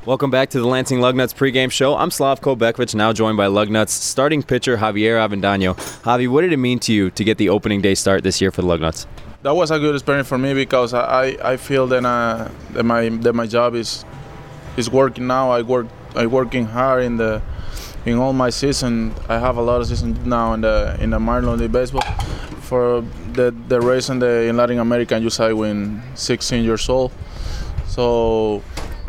Welcome back to the Lansing Lugnuts pregame show. I'm Slavko Bekvich, now joined by Lugnuts starting pitcher Javier Avendano. Javi, what did it mean to you to get the opening day start this year for the Lugnuts? That was a good experience for me because I feel that my job is working now. I working hard in all my season. I have a lot of season now in the minor league baseball. For the reason that in Latin America you say when 16 years old. So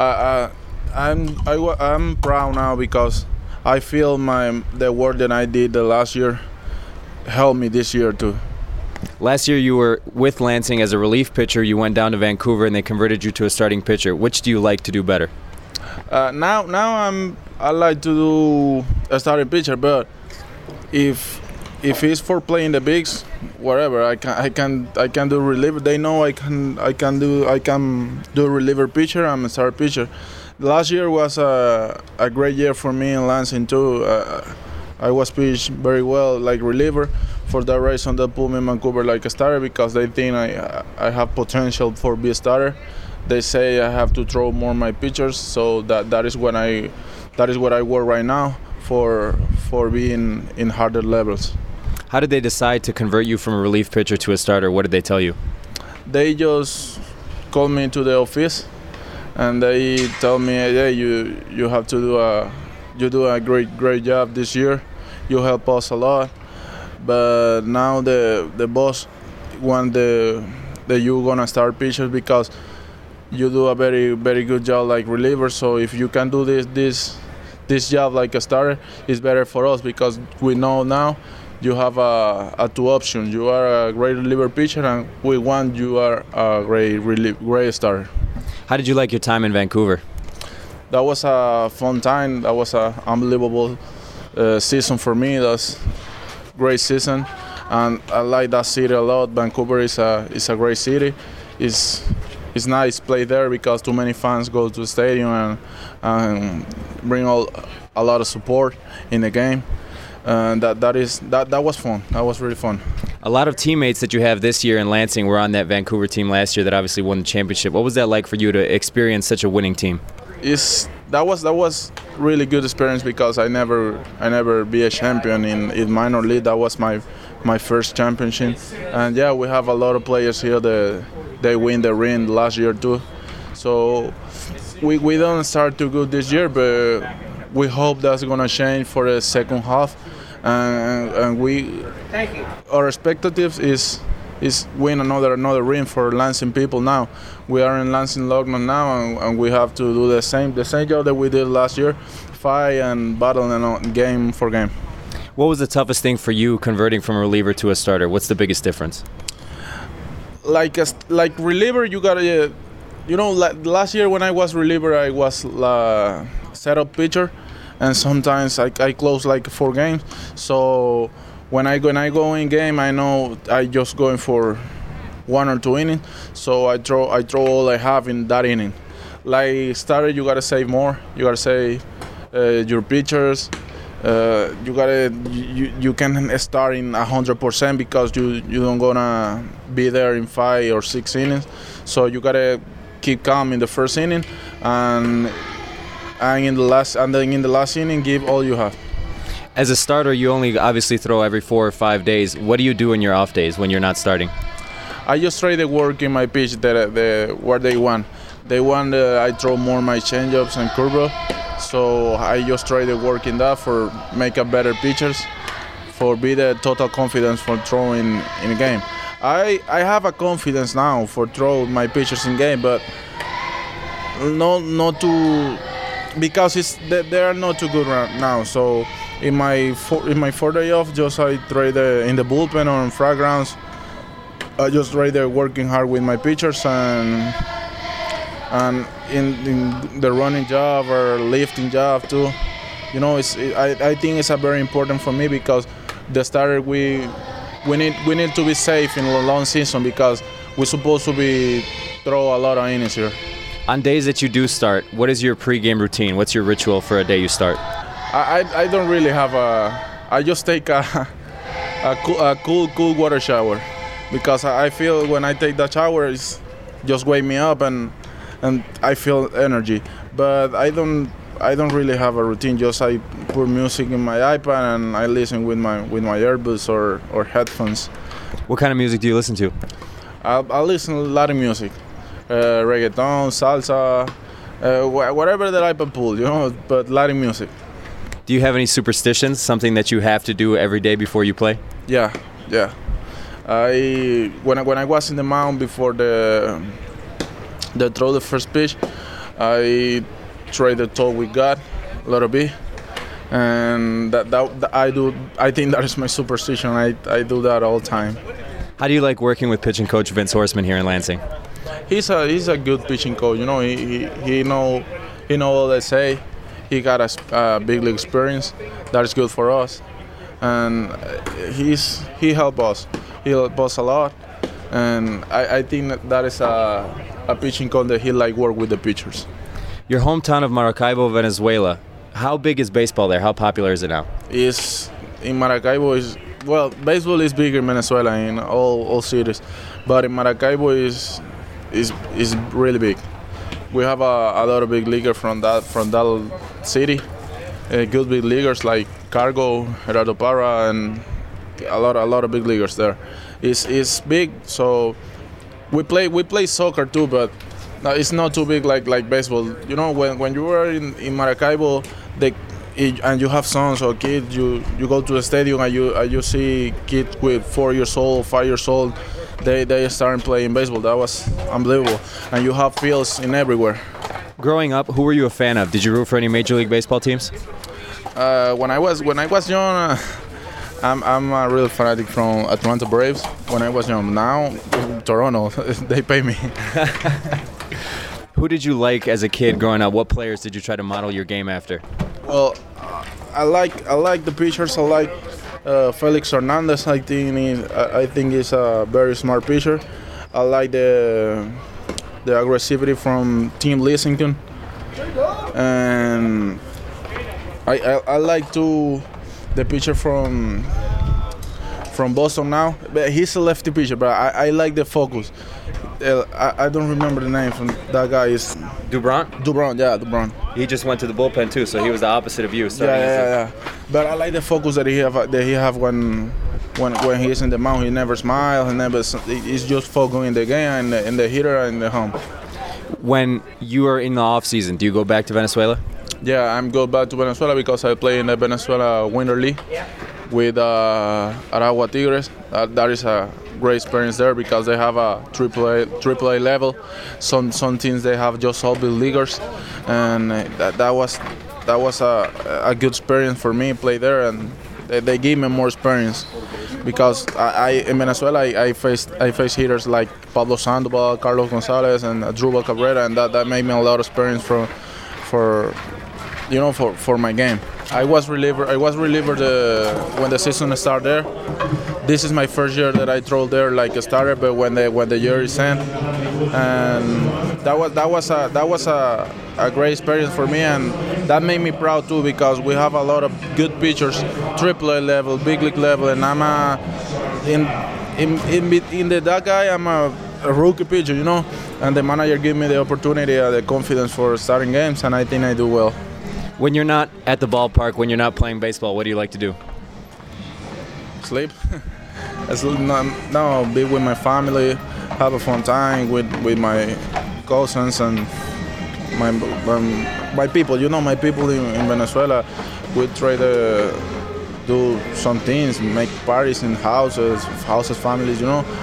I'm proud now because I feel the work that I did the last year helped me this year too. Last year you were with Lansing as a relief pitcher. You went down to Vancouver and they converted you to a starting pitcher. Which do you like to do better? Now I like to do a starting pitcher, but if it's for playing the bigs, whatever, I can do reliever. They know I can do reliever pitcher. I'm a starter pitcher. Last year was a great year for me in Lansing too. I was pitched very well like reliever. For that reason, they put me in Vancouver like a starter because they think I have potential for be a starter. They say I have to throw more my pitchers, so that is what I work right now for being in harder levels. How did they decide to convert you from a relief pitcher to a starter? What did they tell you? They just called me to the office, and they tell me, "Hey, you have to do a great job this year. You help us a lot, but now the boss want that you gonna start pitchers because you do a very very good job like reliever. So if you can do this job like a starter, it's better for us because we know now." You have a two options. You are a great reliever pitcher, and we want you are a great starter. How did you like your time in Vancouver? That was a fun time. That was an unbelievable season for me. That's great season, and I like that city a lot. Vancouver is a great city. It's nice to play there because too many fans go to the stadium and bring a lot of support in the game. That was fun. That was really fun. A lot of teammates that you have this year in Lansing were on that Vancouver team last year that obviously won the championship. What was that like for you to experience such a winning team? That was really good experience because I never be a champion in minor league. That was my first championship, and yeah, we have a lot of players here that they win the ring last year too. So we don't start too good this year, but we hope that's gonna change for the second half, and our expectative is win another ring for Lansing people now. We are in Lansing Lugnuts now, and we have to do the same job that we did last year, fight and battle game for game. What was the toughest thing for you converting from a reliever to a starter? What's the biggest difference? Like reliever, you gotta, like last year when I was reliever, I was setup pitcher, and sometimes I close like 4 games. So when I go in game, I know I just going for 1 or 2 innings. So I throw all I have in that inning. Like starter, you gotta save more. You gotta save your pitchers. You can start in 100% because you don't gonna be there in 5 or 6 innings. So you gotta keep calm in the first inning and in the last inning give all you have. As a starter, you only obviously throw every 4 or 5 days. What do you do in your off days when you're not starting? I just try to work in my pitch what they want. They want I throw more my changeups and curveball. So I just try to work in that for make a better pitchers, for be the total confidence for throwing in a game. I have a confidence now for throw my pitchers in game, but not too, because they are not too good right now. So in my 4th day off, just I try in the bullpen or in flag grounds. I just try there working hard with my pitchers and in the running job or lifting job too. I think it's a very important for me because the starter we need to be safe in a long season because we're supposed to be throw a lot of innings here. On days that you do start, what is your pregame routine? What's your ritual for a day you start? I don't really have I just take a cool water shower because I feel when I take that shower it's just wake me up and I feel energy. but I don't really have a routine. Just I put music in my iPad and I listen with my earbuds or headphones. What kind of music do you listen to? I listen to a lot of music, reggaeton, salsa, whatever the iPad pull, but a lot of music. Do you have any superstitions? Something that you have to do every day before you play? Yeah. When I was in the mound before the throw the first pitch, I try to talk with God a little bit, and that I do. I think that is my superstition. I do that all the time. How do you like working with pitching coach Vince Horstman here in Lansing? He's a good pitching coach. He know all they say. He got a big league experience. That is good for us, and he help us. He help us a lot, and I think that is a pitching coach that he like work with the pitchers. Your hometown of Maracaibo, Venezuela. How big is baseball there? How popular is it now? In Maracaibo baseball is bigger in Venezuela in all cities, but in Maracaibo is really big. We have a lot of big leaguers from that city. Good big leaguers like Cargo, Gerardo Parra, and a lot of big leaguers there. It's big, so we play soccer too, but it's not too big like baseball. When you are in Maracaibo, and you have sons or kids, you go to the stadium and you see kids with 4 years old, 5 years old, they start playing baseball. That was unbelievable, and you have fields in everywhere. Growing up, who were you a fan of? Did you root for any Major League Baseball teams? When I was young, I'm a real fanatic from Atlanta Braves. When I was young, now Toronto, they pay me. Who did you like as a kid growing up? What players did you try to model your game after? Well, I like the pitchers. I like Felix Hernandez. I think he's a very smart pitcher. I like the aggressivity from Tim Lissington, and I like the pitcher from Boston now. But he's a lefty pitcher, but I like the focus. I don't remember the name from that guy. Is Dubron? Dubron. He just went to the bullpen too, so he was the opposite of you. Yeah. But I like the focus that he have when he is in the mound. He never smiles. He's just focusing in the game and the hitter and the home. When you are in the off season, do you go back to Venezuela? Yeah, I'm going back to Venezuela because I play in the Venezuela Winter League with Aragua Tigres. That is a great experience there because they have a AAA level. Some teams they have just all big leaguers, and that was a good experience for me to play there, and they gave me more experience because in Venezuela I faced hitters like Pablo Sandoval, Carlos Gonzalez, and Drubal Cabrera, and that made me a lot of experience for my game. I was reliever when the season started there. This is my first year that I throw there like a starter, but when the year is end, and that was a great experience for me, and that made me proud too because we have a lot of good pitchers, AAA level, big league level, and I'm that guy. I'm a rookie pitcher, and the manager gave me the opportunity, the confidence for starting games, and I think I do well. When you're not at the ballpark, when you're not playing baseball, what do you like to do? Sleep. No, be with my family, have a fun time with my cousins and my people. My people in Venezuela. We try to do some things, make parties in houses, families.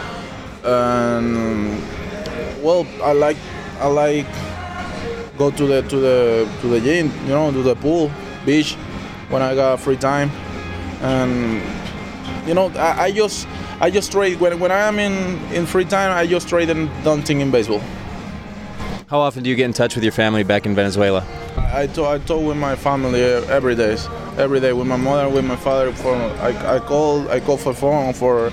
And I like go to the gym, to the pool, beach when I got free time, and I just trade when I am in free time. I just trade and don't think in baseball. How often do you get in touch with your family back in Venezuela? I talk with my family every day with my mother, with my father. I call for phone for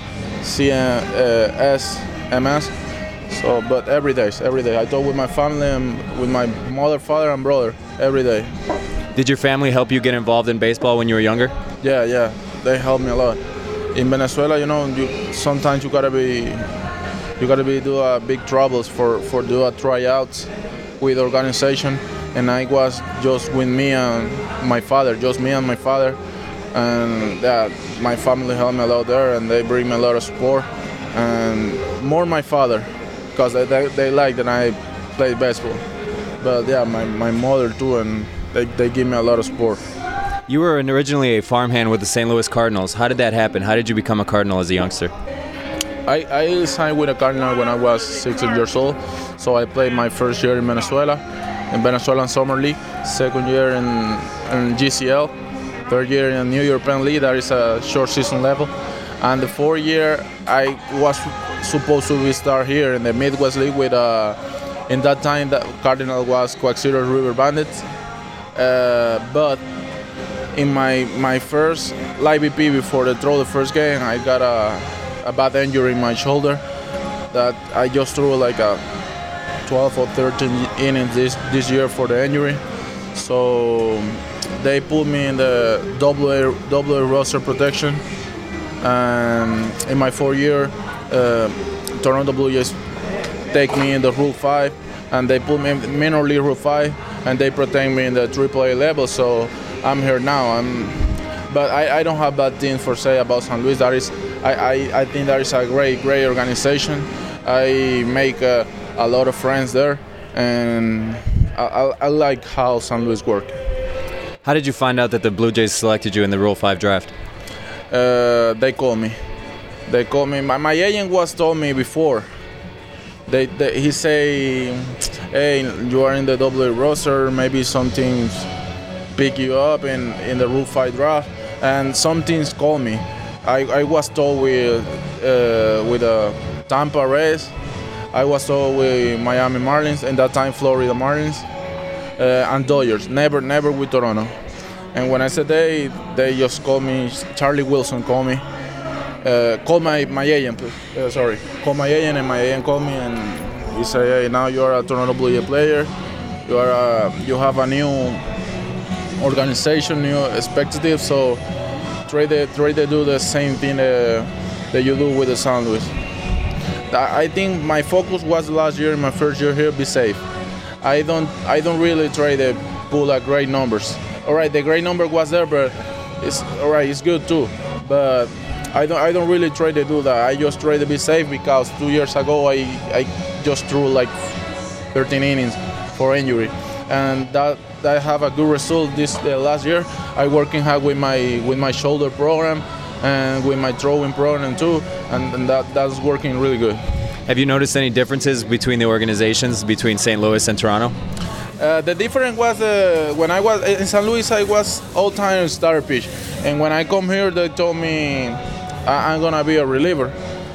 SMS. So, but every day. I talk with my family and with my mother, father, and brother every day. Did your family help you get involved in baseball when you were younger? Yeah, they helped me a lot. In Venezuela, sometimes you gotta be do big troubles for do a tryouts with organization. and I was just with me and my father, just me and my father, and my family helped me a lot there, and they bring me a lot of support, and more my father, because they like that I play baseball, but yeah, my mother too, and they give me a lot of support. You were originally a farmhand with the St. Louis Cardinals. How did that happen? How did you become a Cardinal as a youngster? I signed with the Cardinal when I was 16 years old, so I played my first year in Venezuelan Summer League, second year in GCL, third year in New European League, that is a short season level, and the fourth year I was supposed to start here in the Midwest League with, in that time the Cardinal was Coaxillo River Bandits, but in my first live BP before they throw the first game, I got a bad injury in my shoulder that I just threw like a 12 or 13 innings this year for the injury. So they put me in the double A roster protection, and in my 4th year, Toronto Blue Jays take me in the Rule 5, and they put me in minor league Rule 5, and they protect me in the AAA level. So I'm here now. But I don't have bad things for say about San Luis. I think that is a great organization. I make a lot of friends there, and I like how San Luis work. How did you find out that the Blue Jays selected you in the Rule 5 draft? They called me. My agent was told me before. He say, hey, you are in the AA roster, maybe some teams pick you up in the Rule 5 draft, and some teams call me. I was told with Tampa Rays, I was told with Miami Marlins, and that time Florida Marlins, and Dodgers, never with Toronto. And when I said they just called me, Charlie Wilson called me, called my agent, called my agent, and my agent called me, and he said, hey, now you are a Toronto Blue Jay player, you have a new organization, new expectative, so try to do the same thing that you do with the San Luis. I think my focus was last year, in my first year here, be safe. I don't really try to pull a great numbers. All right, the great number was there, but it's all right. It's good too, but I don't really try to do that. I just try to be safe because 2 years ago I just threw like 13 innings for injury, and that have a good result this last year. I working hard with my shoulder program and with my throwing program too, and that's working really good. Have you noticed any differences between the organizations, between St. Louis and Toronto? The difference was when I was in St. Louis, I was all-time starter pitch, and when I come here, they told me I'm gonna be a reliever.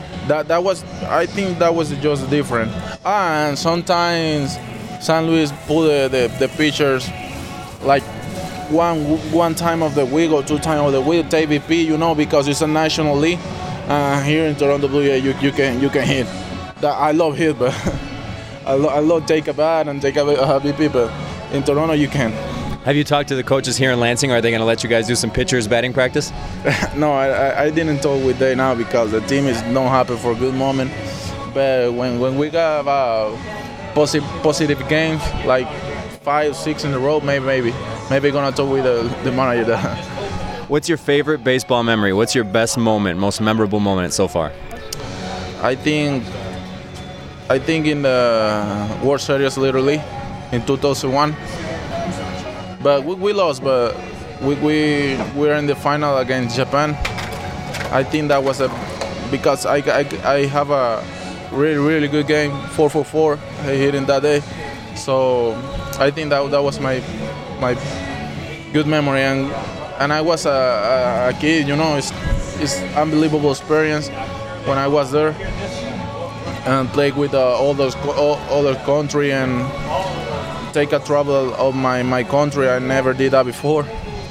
I think that was just different. And sometimes St. Louis put the pitchers like one time of the week or 2 times of the week, take VP, because it's a national league. Here in Toronto Blue Jays, you can hit. I love hit, but I love take a bat and take a VP, but in Toronto you can. Have you talked to the coaches here in Lansing? Are they going to let you guys do some pitchers batting practice? No, I didn't talk with them now because the team is not happy for a good moment. But when we got positive games, like 5, 6 in a row, maybe gonna talk with the manager. What's your favorite baseball memory? What's your best moment, most memorable moment so far? I think in the World Series, literally, in 2001. But we lost, but we were in the final against Japan. I think that was because I have a really good game, 4-for-4 hitting that day. So I think that was my good memory, and I was a kid, it's unbelievable experience when I was there and played with all other country and take a travel of my country. I never did that before,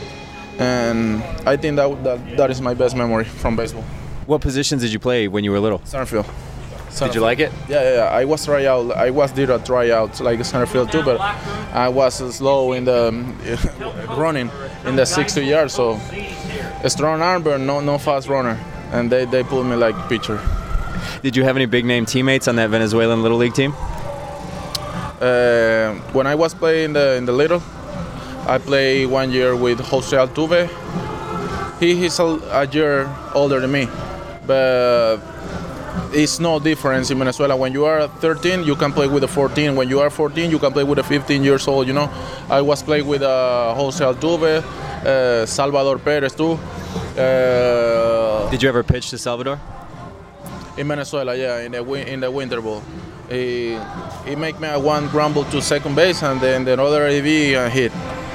and I think that is my best memory from baseball. What positions did you play when you were little? Center field. Did you like it? Yeah. I was did a tryout like center field too, but I was slow in the running in the 60 yards, so a strong arm but no fast runner, and they put me like pitcher. Did you have any big name teammates on that Venezuelan Little League team? When I was playing in the little, I played 1 year with Jose Altuve. He's a year older than me, but it's no difference in Venezuela. When you are 13, you can play with a 14. When you are 14, you can play with a 15 years old. You know, I was playing with Jose Altuve, Salvador Perez too. Did you ever pitch to Salvador? In Venezuela, yeah, in the Winter Bowl. He make me a one grumble to second base, and then the other AV hit.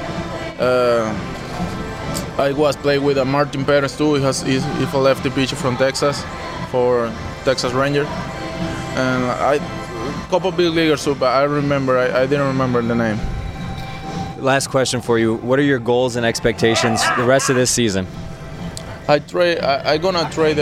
I was playing with Martin Perez too. He's a lefty pitcher from Texas, for Texas Ranger, and a couple big leaguers too. But I didn't remember the name. Last question for you: what are your goals and expectations the rest of this season? I'm gonna trade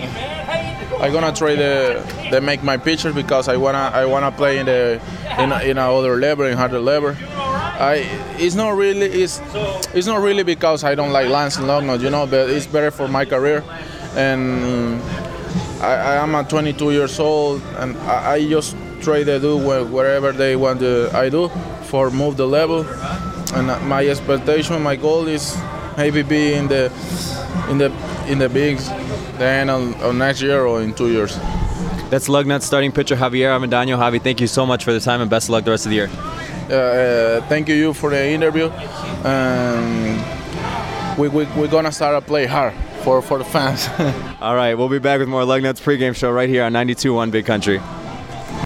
the make my pitcher because I wanna play in another level, in harder level. It's not really because I don't like Lance and Lugnut, you know, but it's better for my career. And I am 22 years old, and I just try to do whatever they want I do for move the level. And my expectation, my goal is maybe be in the bigs, then on next year or in 2 years. That's Lugnuts starting pitcher Javier Avendaño. Javi, thank you so much for the time and best of luck the rest of the year. Thank you for the interview. We're gonna start to play hard for the fans. All right, we'll be back with more Lugnuts pregame show right here on 92.1 Big Country.